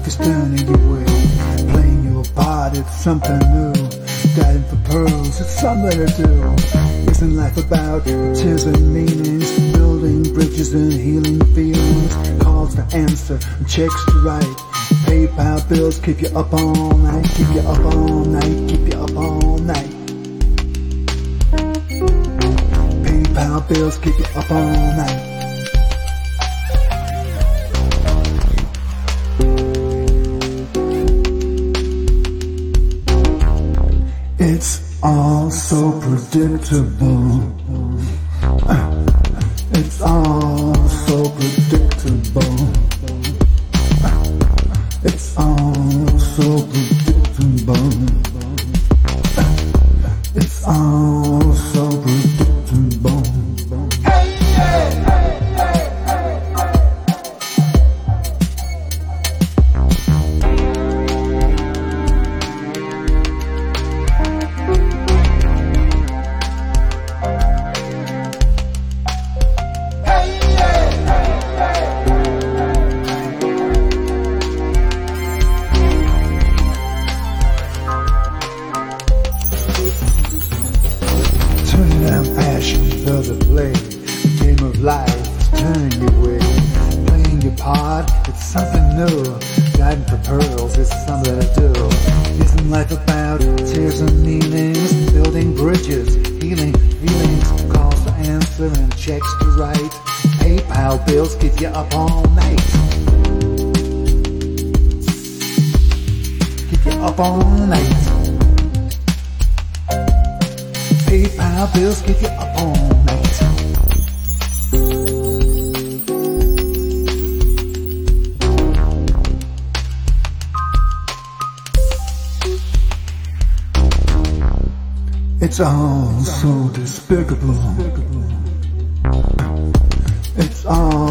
life is turning your way, playing your part, it's something new. Diving for pearls, it's something to do. Isn't life about tears and meanings, building bridges and healing feelings? Calls to answer and checks to write. PayPal bills keep you up all night, keep you up all night, keep you up all night. PayPal bills keep you up all night. It's all so predictable. It's all so predictable. It's all so predictable. It's all so predictable. Turning down passion for the play. The game of life is turning your way. Playing your part, it's something new. Guiding for pearls, it's something to do. Isn't life about tears and meanings? Building bridges, healing feelings. Calls to answer and checks to write. PayPal bills keep you up all night. Keep you up all night. PayPal bills keep you up all night. It's all so despicable. It's all